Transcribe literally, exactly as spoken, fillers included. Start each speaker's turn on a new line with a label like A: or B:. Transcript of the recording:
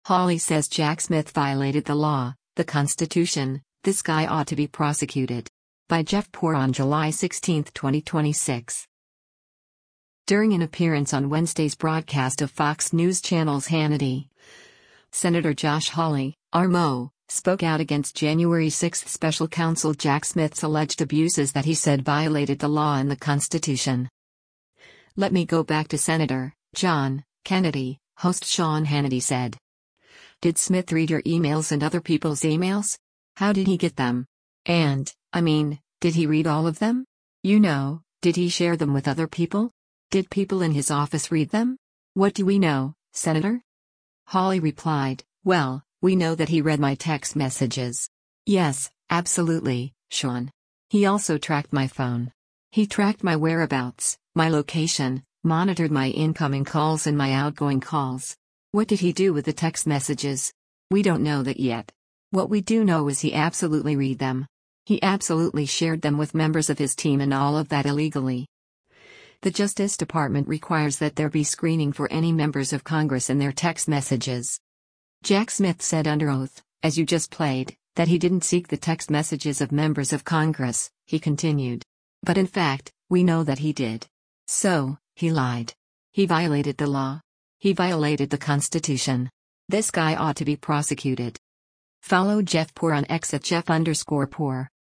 A: Hawley says Jack Smith violated the law, the Constitution. This guy ought to be prosecuted. By Jeff Poor on July sixteenth, twenty twenty-six. During an appearance on Wednesday's broadcast of Fox News Channel's Hannity, Senator Josh Hawley, R M O, spoke out against January sixth special counsel Jack Smith's alleged abuses that he said violated the law and the Constitution. "Let me go back to Senator John Kennedy," host Sean Hannity said. "Did Smith read your emails and other people's emails? How did he get them? And, I mean, did he read all of them? You know, did he share them with other people? Did people in his office read them? What do we know, Senator?" Hawley replied, "Well, we know that he read my text messages. Yes, absolutely, Sean. He also tracked my phone. He tracked my whereabouts, my location, monitored my incoming calls and my outgoing calls. What did he do with the text messages? We don't know that yet. What we do know is he absolutely read them. He absolutely shared them with members of his team, and all of that illegally. The Justice Department requires that there be screening for any members of Congress and their text messages." Jack Smith said under oath, as you just played, that he didn't seek the text messages of members of Congress. He continued. "But in fact, we know that he did. So, he lied. He violated the law. He violated the Constitution. This guy ought to be prosecuted." Follow Jeff Poor on X at Jeff underscore Poor.